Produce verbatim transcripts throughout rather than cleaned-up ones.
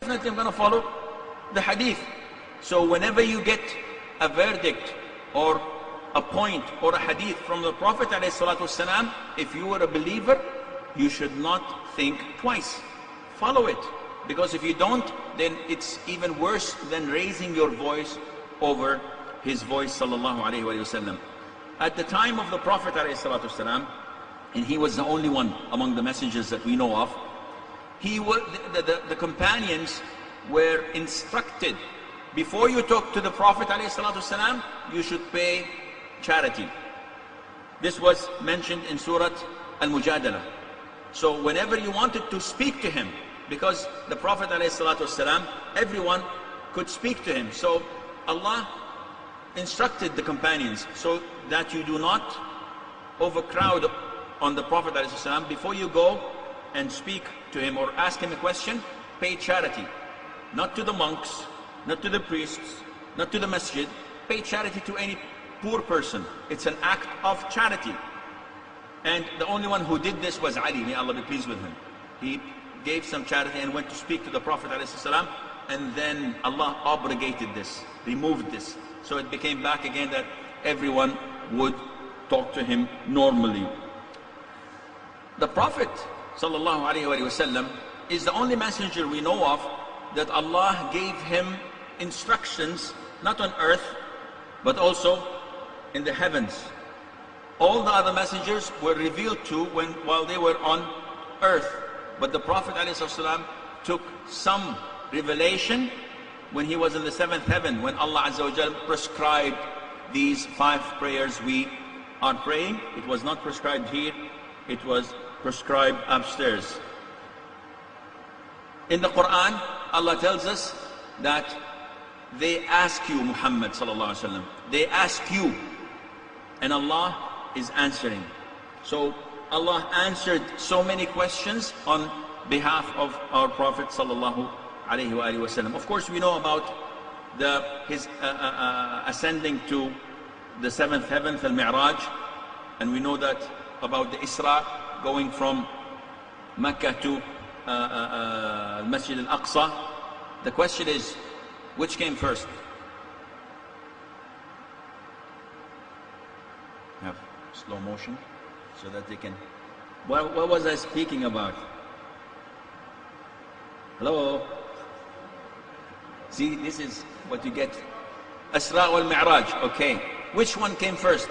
definitely I'm going to follow the hadith. So whenever you get a verdict or a point or a hadith from the Prophet ﷺ, if you are a believer, you should not think twice. Follow it. Because if you don't, then it's even worse than raising your voice over his voice, sallallahu alayhi wa sallam. At the time of the Prophet ﷺ, and he was the only one among the messengers that we know of, he was, the, the, the companions were instructed, before you talk to the Prophet ﷺ, you should pay charity. This was mentioned in Surah Al-Mujadala. So whenever you wanted to speak to him, because the Prophet ﷺ, everyone could speak to him. So Allah instructed the companions so that you do not overcrowd on the Prophet ﷺ. Before you go and speak to him or ask him a question, pay charity. Not to the monks, not to the priests, not to the masjid. Pay charity to any poor person. It's an act of charity. And the only one who did this was Ali, may Allah be pleased with him. He gave some charity and went to speak to the Prophet ﷺ, and then Allah abrogated this, removed this. So it became back again that everyone would talk to him normally. The Prophet ﷺ is the only messenger we know of that Allah gave him instructions, not on earth, but also in the heavens. All the other messengers were revealed to when while they were on earth. But the Prophet ﷺ took some revelation when he was in the seventh heaven, when Allah Azza wa Jal prescribed these five prayers we are praying. It was not prescribed here, it was prescribed upstairs. In the Quran, Allah tells us that they ask you, Muhammad sallallahu alaihi wasallam, they ask you, and Allah is answering. So Allah answered so many questions on behalf of our Prophet sallallahu alaihi wasallam. Of course, we know about the his uh, uh, ascending to the seventh heaven, al-Mi'raj, and we know that about the Isra, going from Mecca to uh, uh, uh, Masjid al-Aqsa. The question is, which came first? Have slow motion so that they can. What, what was I speaking about? Hello? See, this is what you get. Isra wal Mi'raj. Okay. Which one came first?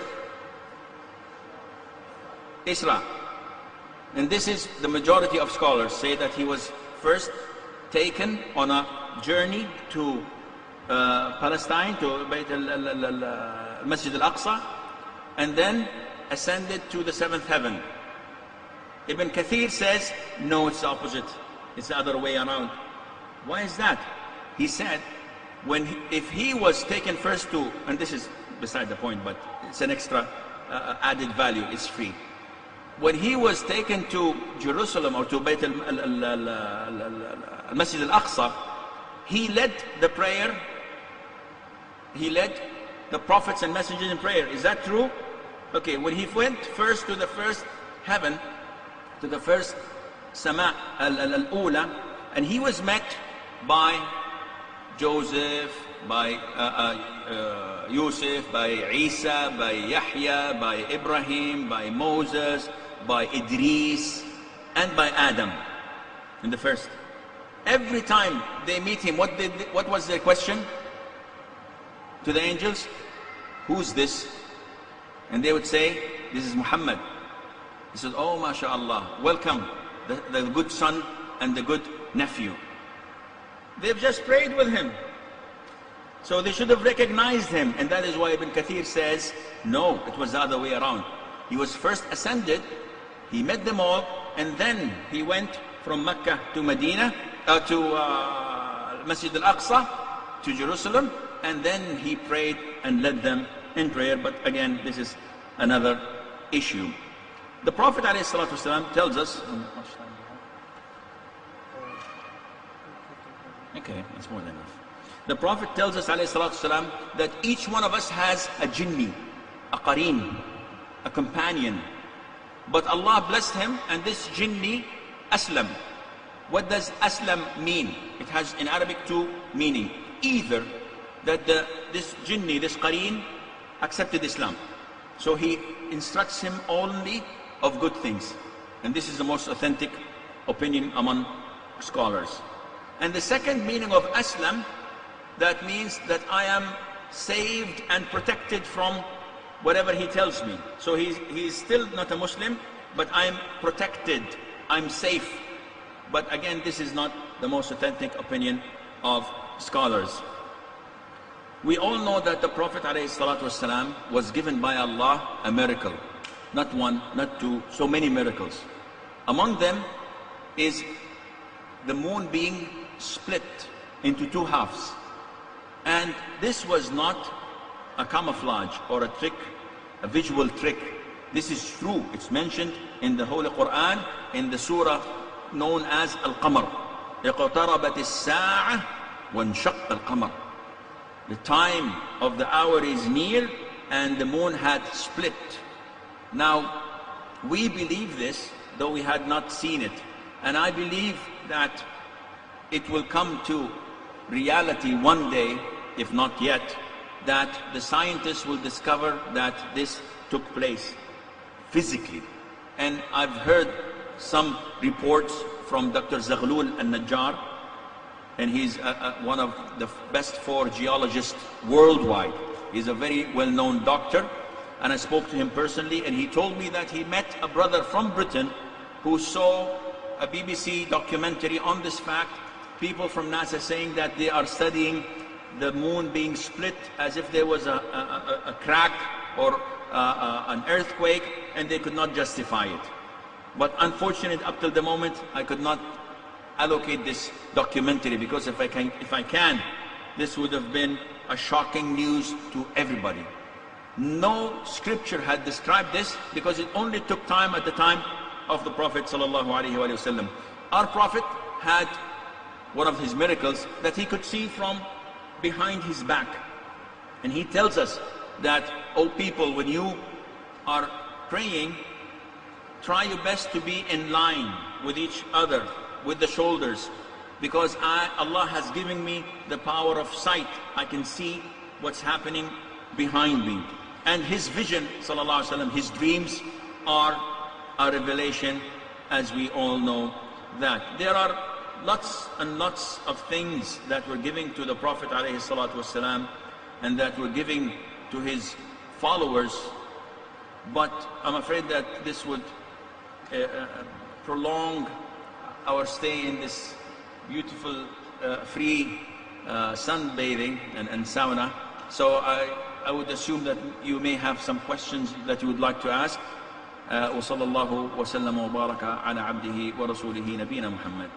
Isra. And this is the majority of scholars say that he was first taken on a journey to uh, Palestine, to Bayt al-Masjid al-Aqsa, and then ascended to the seventh heaven. Ibn Kathir says, no, it's the opposite. It's the other way around. Why is that? He said, when he, if he was taken first to, and this is beside the point, but it's an extra uh, added value, it's free. When he was taken to Jerusalem or to Bayt al-Masjid al-Aqsa, he led the prayer, he led the prophets and messengers in prayer. Is that true? Okay, when he went first to the first heaven, to the first Sama al-Ula, and he was met by Joseph, by uh, uh, uh, Yusuf, by Isa, by Yahya, by Ibrahim, by Moses, by Idris, and by Adam in the first. Every time they meet him, what, did, what was their question to the angels? Who's this? And they would say, this is Muhammad. He said, oh, mashallah, welcome, the, the good son and the good nephew. They've just prayed with him. So they should have recognized him. And that is why Ibn Kathir says, no, it was the other way around. He was first ascended, he met them all, and then he went from Mecca to Medina, uh, to uh, Masjid al-Aqsa, to Jerusalem, and then he prayed and led them in prayer. But again, this is another issue. The Prophet ﷺ tells us, okay, it's more than enough. The Prophet tells us ﷺ that each one of us has a jinni, a qareen, a companion. But Allah blessed him, and this jinni aslam. what does aslam mean? It has in Arabic two meaning. Either that the, this jinni, this qareen, accepted Islam. So he instructs him only of good things. And this is the most authentic opinion among scholars. And the second meaning of aslam, that means that I am saved and protected from whatever he tells me. So he's, he's still not a Muslim, but I'm protected, I'm safe. But again, this is not the most authentic opinion of scholars. We all know that the Prophet ﷺ was given by Allah a miracle. Not one, not two, so many miracles. Among them is the moon being split into two halves. And this was not a camouflage or a trick, a visual trick. This is true. It's mentioned in the Holy Quran in the surah known as Al-Qamar. اقتربت الساعة وانشق القمر. The time of the hour is near and the moon had split. Now, we believe this, though we had not seen it. And I believe that it will come to reality one day, if not yet, that the scientists will discover that this took place physically. And I've heard some reports from Doctor Zaghlul al-Najjar, and he's a, a, one of the best four geologists worldwide. He's a very well-known doctor, and I spoke to him personally, and he told me that he met a brother from Britain who saw a B B C documentary on this fact, people from NASA saying that they are studying the moon being split as if there was a, a, a, a crack or a, a, an earthquake, and they could not justify it. But unfortunately, up till the moment, I could not allocate this documentary, because if I can, if I can, this would have been a shocking news to everybody. No scripture had described this, because it only took time at the time of the Prophet sallallahu alaihi wasallam. Our Prophet had one of his miracles that he could see from behind his back. And he tells us that, oh people, when you are praying, try your best to be in line with each other, with the shoulders, because I, Allah has given me the power of sight. I can see what's happening behind me. And his vision, sallallahu alaihi wasallam, his dreams are a revelation, as we all know that. There are lots and lots of things that we're giving to the Prophet alayhi salatu wasalam, and that we're giving to his followers, but I'm afraid that this would uh, uh, prolong our stay in this beautiful uh, free uh, sunbathing and, and sauna. So I, I would assume that you may have some questions that you would like to ask. وصلى الله وسلم وبارك على عبده ورسوله نبينا محمد.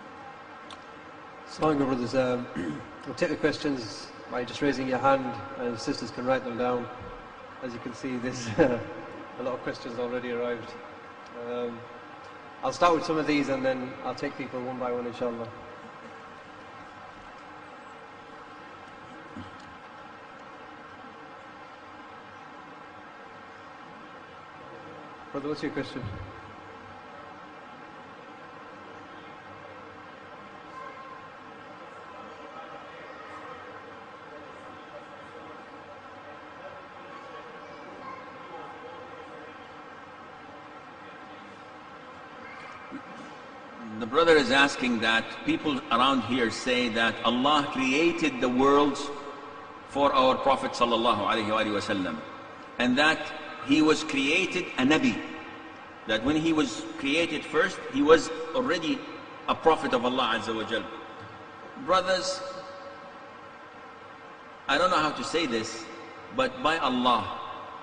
So, brothers, um, we'll take the questions by just raising your hand, and sisters can write them down. As you can see, there's a lot of questions already arrived. Um, I'll start with some of these, and then I'll take people one by one, inshallah. Brother, what's your question? The brother is asking that people around here say that Allah created the worlds for our Prophet sallallahu alaihi wasallam, and that he was created a Nabi, that when he was created first, he was already a prophet of Allah Azza wa Jal. Brothers, I don't know how to say this, but by Allah,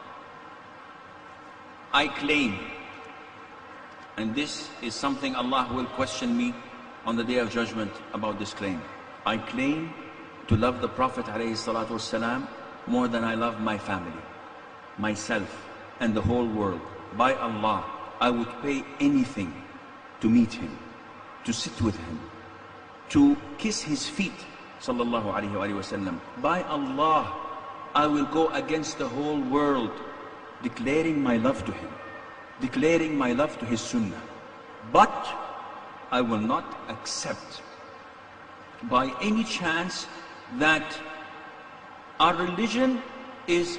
I claim, and this is something Allah will question me on the Day of Judgment about this claim. I claim to love the Prophet ﷺ more than I love my family, myself, and the whole world. By Allah, I would pay anything to meet him, to sit with him, to kiss his feet, sallallahu alaihi wasallam. By Allah, I will go against the whole world, declaring my love to him, declaring my love to his sunnah. But I will not accept by any chance that our religion is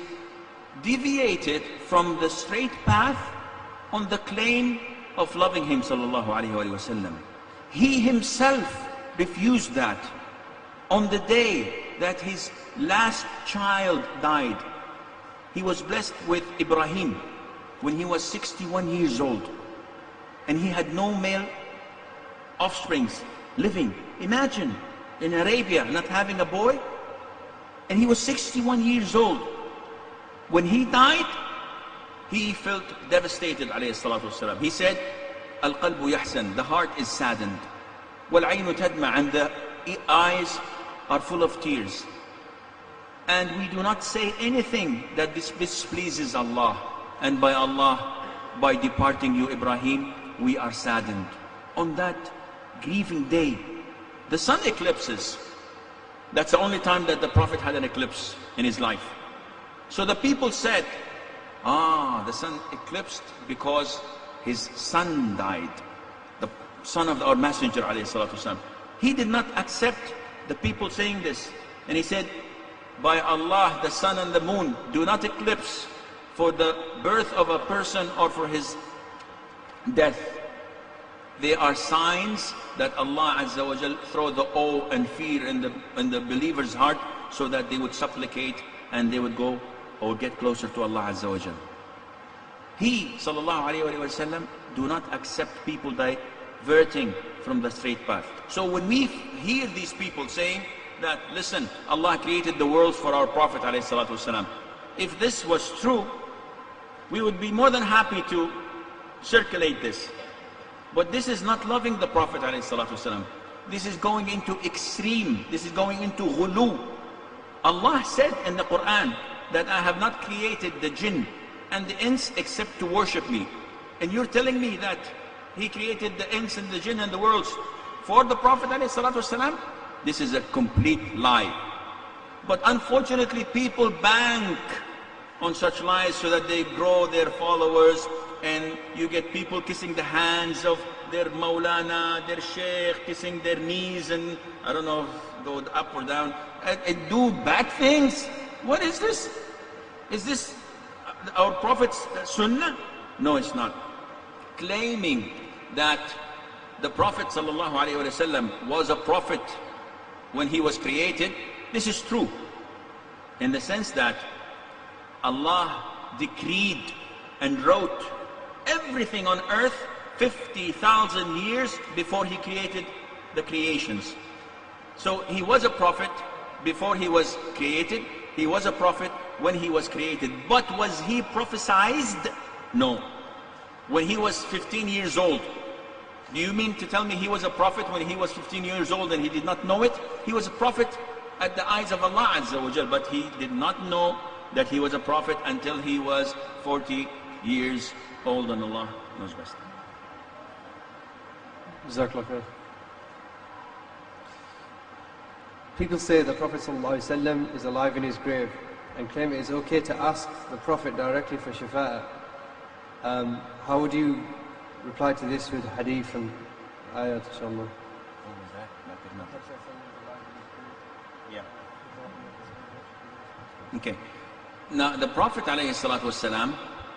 deviated from the straight path on the claim of loving him sallallahu alaihi wasallam. He himself refused that on the day that his last child died. He was blessed with Ibrahim when he was sixty-one years old, and he had no male offsprings living. Imagine in Arabia not having a boy, and he was sixty-one years old. When he died, he felt devastated alayhi salatu wasalam. He said, Al-qalbu yahsan, the heart is saddened. Wal-aynu tadma, and the eyes are full of tears. And we do not say anything that this displeases Allah. And by Allah, by departing you, Ibrahim, we are saddened. On that grieving day, the sun eclipses. That's the only time that the Prophet had an eclipse in his life. So the people said, ah, the sun eclipsed because his son died. The son of our messenger, alayhi salatu wasalam. He did not accept the people saying this. And he said, by Allah, the sun and the moon do not eclipse for the birth of a person or for his death. They are signs that Allah Azza wa Jal throw the awe and fear in the, in the believer's heart, so that they would supplicate and they would go or get closer to Allah Azza wa Jal. He, sallallahu alayhi wa sallam, do not accept people diverting from the straight path. So when we hear these people saying that, listen, Allah created the world for our Prophet alayhi salatu wasalam, if this was true, we would be more than happy to circulate this. But this is not loving the Prophet alayhi salatu wasalam. This is going into extreme, this is going into ghulu. Allah said in the Quran that I have not created the jinn and the ins except to worship me. And you're telling me that He created the ins and the jinn and the worlds for the Prophet ﷺ? This is a complete lie. But unfortunately, people bank on such lies so that they grow their followers, and you get people kissing the hands of their Maulana, their Sheikh, kissing their knees, and I don't know, go up or down, and, and do bad things. What is this? Is this our Prophet's Sunnah? No, it's not. Claiming that the Prophet ﷺ was a prophet when he was created, this is true, in the sense that Allah decreed and wrote everything on earth fifty thousand years before He created the creations. So He was a prophet before He was created. He was a prophet when He was created. But was He prophesied? No. When He was fifteen years old, do you mean to tell me He was a prophet when He was fifteen years old and He did not know it? He was a prophet at the eyes of Allah Azza wa Jal, but He did not know that He was a prophet until He was forty years old, and Allah knows best. Jazakallah khair. People say the Prophet ﷺ is alive in his grave and claim it is okay to ask the Prophet directly for shafa'ah. Um, how would you reply to this with hadith and ayat, inshallah? Yeah. Okay. Now the Prophet ﷺ,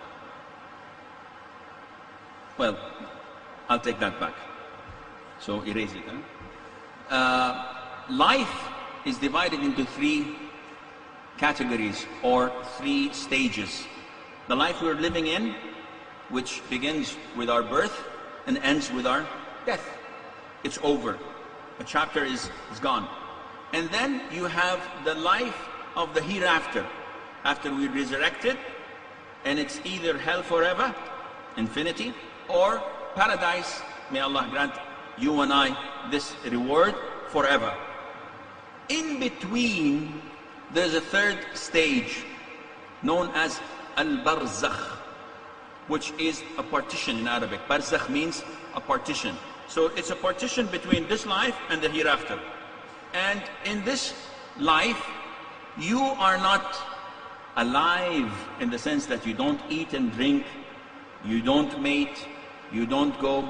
well, I'll take that back. So erase it. Huh? Uh, life is divided into three categories or three stages. The life we're living in, which begins with our birth and ends with our death. It's over. A chapter is, is gone. And then you have the life of the hereafter, after we're resurrected, and it's either hell forever, infinity, or paradise. May Allah grant you and I this reward forever. In between, there's a third stage known as al-barzakh, which is a partition in Arabic. Barzakh means a partition. So it's a partition between this life and the hereafter. And in this life, you are not alive in the sense that you don't eat and drink, you don't mate, you don't go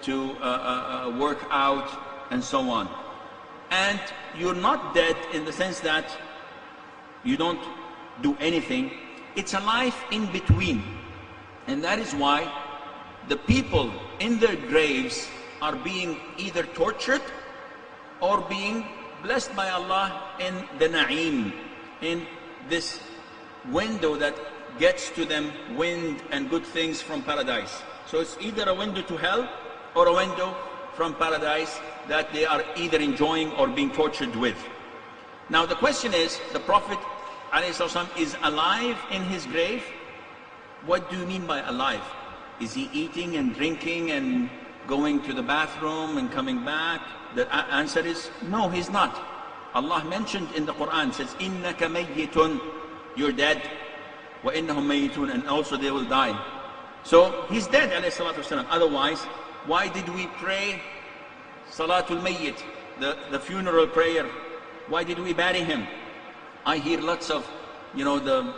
to uh, uh, uh, work out, and so on. And you're not dead in the sense that you don't do anything. It's a life in between. And that is why the people in their graves are being either tortured or being blessed by Allah in the na'im, in this window that gets to them wind and good things from paradise. So it's either a window to hell or a window from paradise that they are either enjoying or being tortured with. Now the question is, the Prophet ﷺ is alive in his grave. What do you mean by alive? Is he eating and drinking and going to the bathroom and coming back? The answer is no, he's not. Allah mentioned in the Quran, says, إِنَّكَ مَيِّتٌ, you're dead. وَإِنَّهُمْ مَيِّتُونَ, and also they will die. So he's dead, alayhi salatu wasalam. Otherwise, why did we pray Salatul Mayyit, the, the funeral prayer? Why did we bury him? I hear lots of, you know, the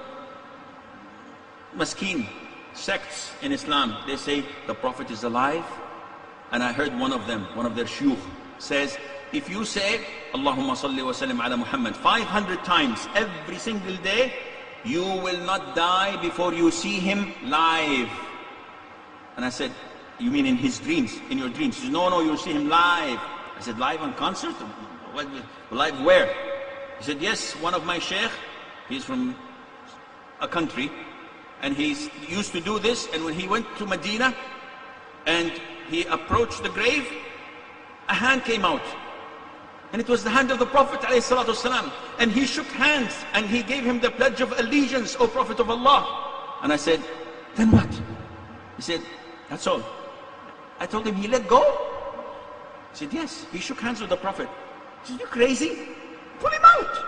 Maskeen sects in Islam. They say the Prophet is alive. And I heard one of them, one of their shuyukh, says, if you say Allahumma salli wa sallim ala Muhammad five hundred times every single day, you will not die before you see him live. And I said, you mean in his dreams, in your dreams? He said, no, no, you'll see him live. I said, live on concert? What, live where? He said, yes, one of my sheikh, he's from a country, and he used to do this, and when he went to Medina, and he approached the grave, a hand came out. And it was the hand of the Prophet ﷺ. And he shook hands and he gave him the pledge of allegiance, O Prophet of Allah. And I said, then what? He said, that's all. I told him, he let go? He said, yes, he shook hands with the Prophet. I said, you crazy? Pull him out.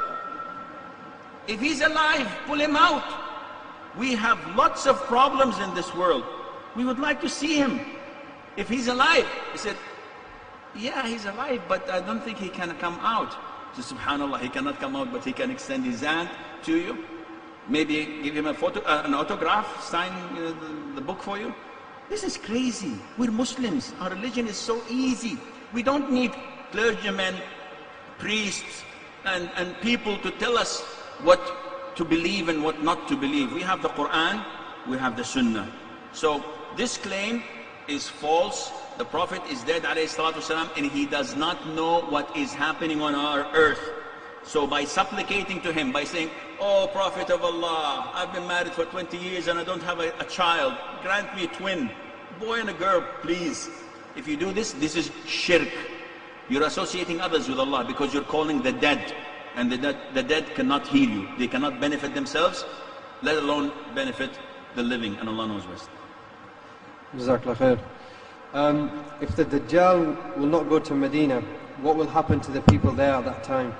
If he's alive, pull him out. We have lots of problems in this world. We would like to see him. If he's alive, he said, yeah, he's alive, but I don't think he can come out. So subhanallah, he cannot come out, but he can extend his hand to you. Maybe give him a photo, uh, an autograph, sign uh, the, the book for you. This is crazy. We're Muslims. Our religion is so easy. We don't need clergymen, priests, and, and people to tell us what to believe and what not to believe. We have the Quran, we have the Sunnah. So this claim is false. The Prophet is dead, alayhi salatu wasalam, and he does not know what is happening on our earth. So by supplicating to him, by saying, oh Prophet of Allah, I've been married for twenty years and I don't have a, a child, grant me a twin, boy and a girl, please. If you do this, this is shirk. You're associating others with Allah because you're calling the dead, and the dead, the dead cannot heal you. They cannot benefit themselves, let alone benefit the living, and Allah knows best. Jazakallah khair. Um, if the Dajjal will not go to Medina, what will happen to the people there at that time?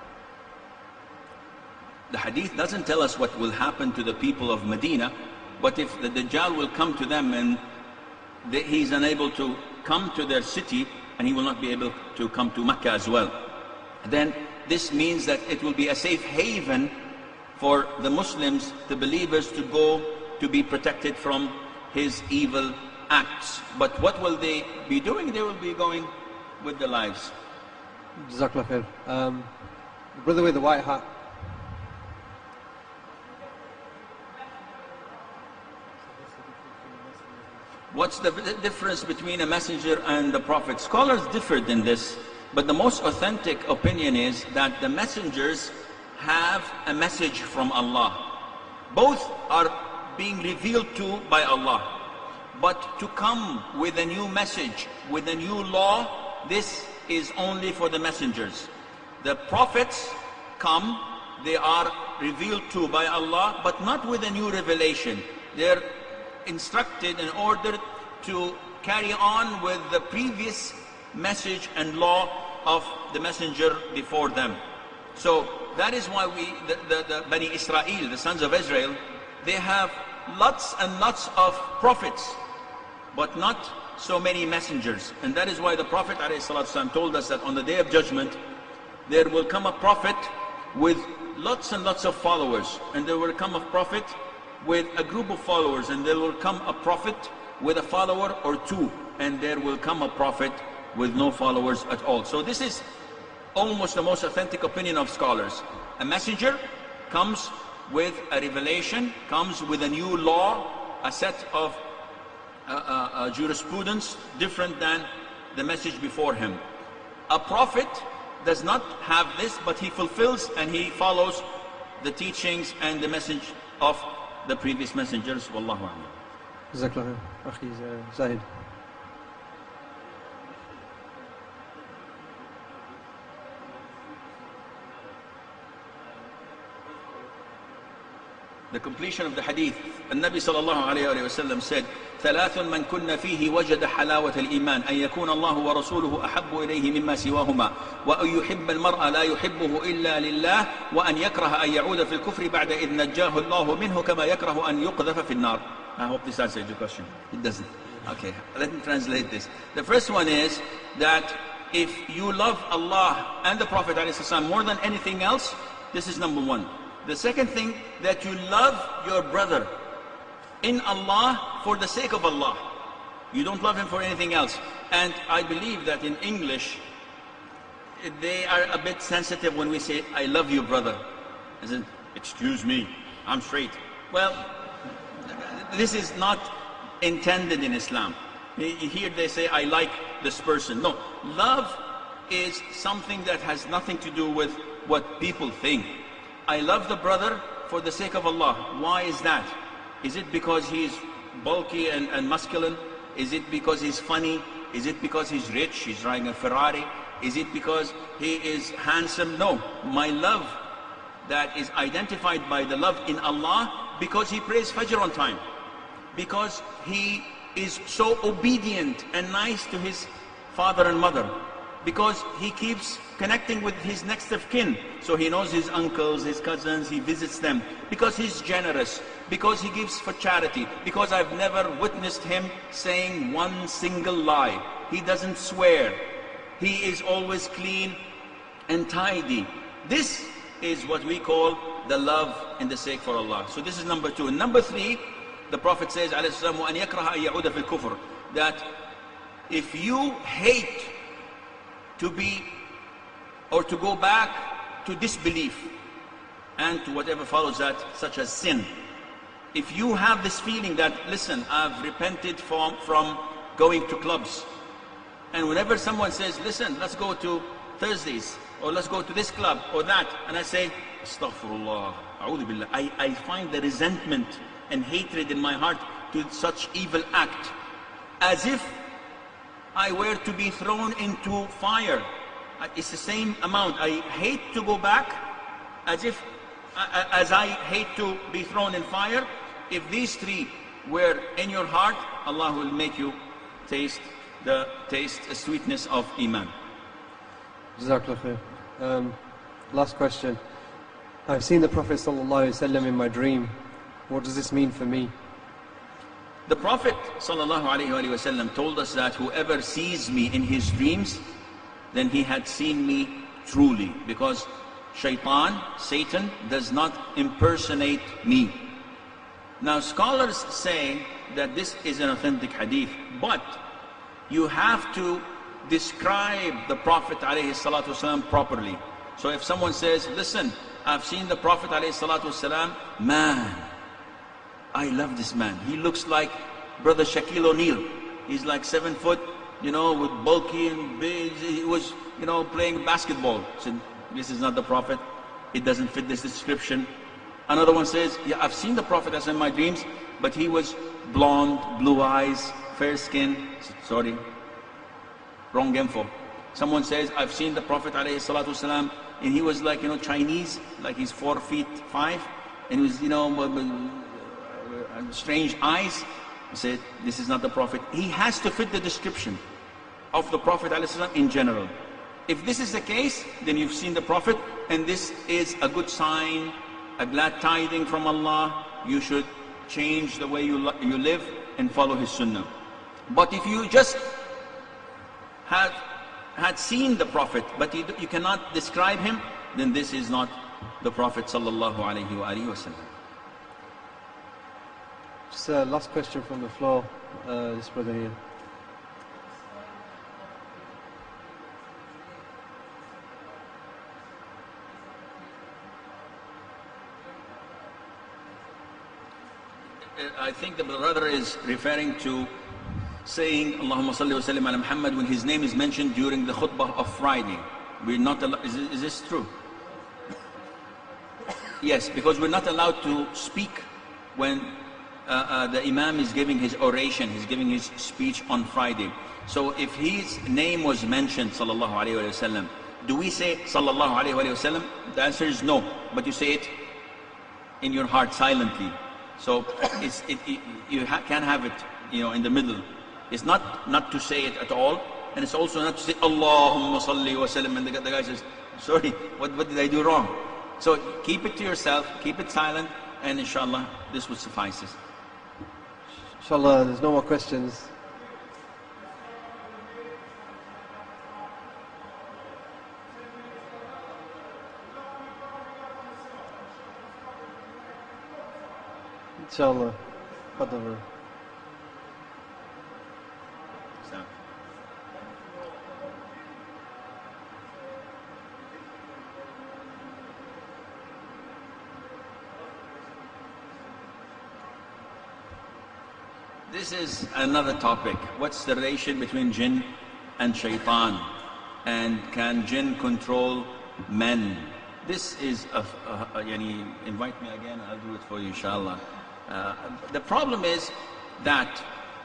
The hadith doesn't tell us what will happen to the people of Medina, but if the Dajjal will come to them and they, he's unable to come to their city, and he will not be able to come to Mecca as well, then this means that it will be a safe haven for the Muslims, the believers, to go to be protected from his evil acts. But what will they be doing? They will be going with their lives. Jazakallah khair. Um, the brother with the white hat. What's the difference between a messenger and the prophet? Scholars differed in this, but the most authentic opinion is that the messengers have a message from Allah. Both are being revealed to by Allah. But to come with a new message, with a new law, this is only for the messengers. The prophets come, they are revealed to by Allah, but not with a new revelation. They're instructed and ordered to carry on with the previous message and law of the messenger before them. So that is why we, the, the, the Bani Israel, the sons of Israel, they have lots and lots of prophets, but not so many messengers. And that is why the Prophet ﷺ told us that on the Day of Judgment, there will come a prophet with lots and lots of followers, and there will come a prophet with a group of followers, and there will come a prophet with a follower or two, and there will come a prophet with no followers at all. So this is almost the most authentic opinion of scholars. A messenger comes with a revelation, comes with a new law, a set of uh, uh, uh, jurisprudence different than the message before him. A prophet does not have this, but he fulfills and he follows the teachings and the message of the previous messengers. Wallahu a'lam. Jazakallah khair. Akhi Zahid. The completion of the hadith. النبي صلى الله عليه وسلم said, ثلاث من كن فيه وجد حلاوة الإيمان أن يكون الله ورسوله أحب إليه مما سواهما وأن يحب المرء لا يحبه إلا لله وأن يكره أن يعود في الكفر بعد إذ نجاه الله منه كما يكره أن يقذف في النار. I hope this answers your question. It doesn't. Okay, let me translate this. The first one is that if you love Allah and the Prophet ﷺ more than anything else, this is number one. The second thing, that you love your brother in Allah for the sake of Allah. You don't love him for anything else. And I believe that in English, they are a bit sensitive when we say, I love you, brother. As in, excuse me, I'm straight. Well, this is not intended in Islam. Here they say, I like this person. No, love is something that has nothing to do with what people think. I love the brother for the sake of Allah. Why is that? Is it because he's bulky and, and masculine? Is it because he's funny? Is it because he's rich, he's driving a Ferrari? Is it because he is handsome? No, my love that is identified by the love in Allah, because he prays Fajr on time, because he is so obedient and nice to his father and mother, because he keeps connecting with his next of kin, so he knows his uncles, his cousins, he visits them, because he's generous, because he gives for charity, because I've never witnessed him saying one single lie. He doesn't swear. He is always clean and tidy. This is what we call the love in the sake for Allah. So this is number two. And number three, the Prophet says, وَأَنْ يَكْرَهَ أَنْ يَعُودَ فِي الْكُفْرِ, that if you hate to be or to go back to disbelief and to whatever follows that, such as sin, if you have this feeling that, listen, I've repented from, from going to clubs, and whenever someone says, listen, let's go to Thursdays, or let's go to this club or that, and I say, astaghfirullah, a'udhu billah, I, I find the resentment and hatred in my heart to such evil act, as if I were to be thrown into fire. It's the same amount. I hate to go back, as if, as I hate to be thrown in fire. If these three were in your heart, Allah will make you taste the taste, the sweetness of Iman. Jazakallah khair. Um, last question. I've seen the Prophet ﷺ in my dream. What does this mean for me? The Prophet ﷺ told us that whoever sees me in his dreams, then he had seen me truly, because Shaitan, Satan, does not impersonate me. Now scholars say that this is an authentic hadith, but you have to describe the Prophet ﷺ properly. So if someone says, listen, I've seen the Prophet ﷺ, man, I love this man. He looks like Brother Shaquille O'Neal. He's like seven foot, you know, with bulky and big. He was, you know, playing basketball. So this is not the Prophet. It doesn't fit this description. Another one says, yeah, I've seen the Prophet as in my dreams, but he was blonde, blue eyes, fair skin. Sorry, wrong info. Someone says, I've seen the Prophet ﷺ, and he was like, you know, Chinese, like he's four feet five, and he was, you know, strange eyes. I said, this is not the Prophet. He has to fit the description of the Prophet ﷺ in general. If this is the case, then you've seen the Prophet, and this is a good sign, a glad tiding from Allah. You should change the way you, you live and follow his sunnah. But if you just have had seen the Prophet, but you, you cannot describe him, then this is not the Prophet sallallahu alaihi wasallam. Just uh, last question from the floor, uh, this brother here. I think the brother is referring to saying Allahumma salli wa sallim ala Muhammad when his name is mentioned during the khutbah of Friday. We're not allowed, is, is this true? Yes, because we're not allowed to speak when uh, uh, the Imam is giving his oration, he's giving his speech on Friday. So if his name was mentioned, sallallahu alayhi wa sallam, do we say sallallahu alayhi wa sallam? The answer is no, but you say it in your heart silently. So it's, it, it, you ha can have it, you know, in the middle. It's not not to say it at all, and it's also not to say Allahumma salli wa sallam, and the, the guy says, sorry, what, what did I do wrong? So keep it to yourself, keep it silent, and inshallah this would suffice. Inshallah, there's no more questions. Inshallah. Qadr. This is another topic. What's the relation between jinn and shaitan? And can jinn control men? This is a, a, a yani, invite me again, I'll do it for you, inshallah. Uh, the problem is that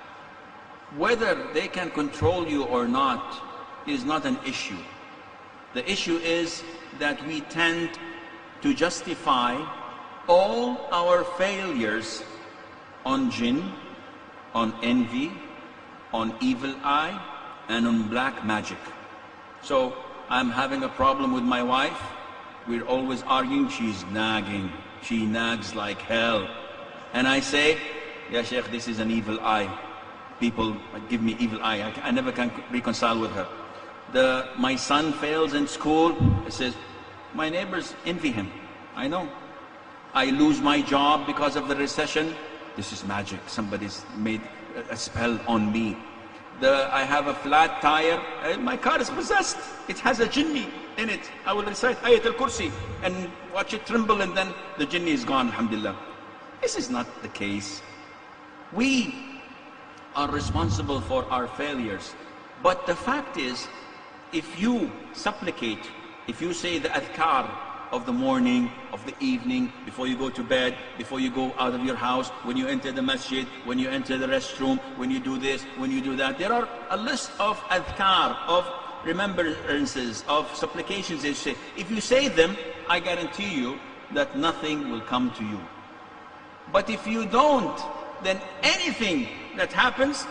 whether they can control you or not is not an issue. The issue is that we tend to justify all our failures on jinn, on envy, on evil eye, and on black magic. So I'm having a problem with my wife. We're always arguing. She's nagging. She nags like hell. And I say, Ya Sheikh, this is an evil eye. People give me evil eye. I, I never can reconcile with her. The, my son fails in school. I says, my neighbors envy him. I know. I lose my job because of the recession. This is magic. Somebody's made a spell on me. The, I have a flat tire. Uh, my car is possessed. It has a jinni in it. I will recite Ayat al-Kursi and watch it tremble, and then the jinni is gone, alhamdulillah. This is not the case. We are responsible for our failures. But the fact is, if you supplicate, if you say the adhkar of the morning, of the evening, before you go to bed, before you go out of your house, when you enter the masjid, when you enter the restroom, when you do this, when you do that, there are a list of adhkar, of remembrances, of supplications they say. If you say them, I guarantee you that nothing will come to you. But if you don't, then anything that happens,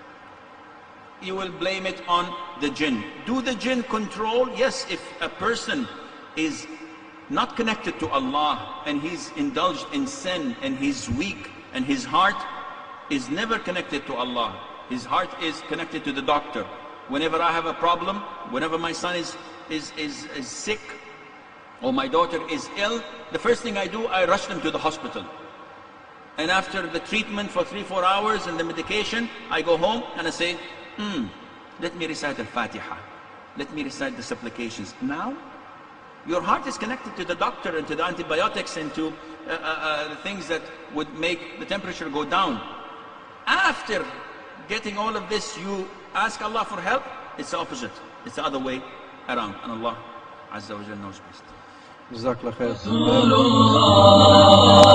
you will blame it on the jinn. Do the jinn control? Yes, if a person is not connected to Allah and he's indulged in sin and he's weak and his heart is never connected to Allah. His heart is connected to the doctor. Whenever I have a problem, whenever my son is, is, is, is sick or my daughter is ill, the first thing I do, I rush them to the hospital. And after the treatment for three, four hours and the medication, I go home and I say, hmm, let me recite Al-Fatiha. Let me recite the supplications. Now, your heart is connected to the doctor and to the antibiotics and to uh, uh, uh, the things that would make the temperature go down. After getting all of this, you ask Allah for help. It's the opposite. It's the other way around. And Allah Azza wa Jalla knows best. Jazakallah khair.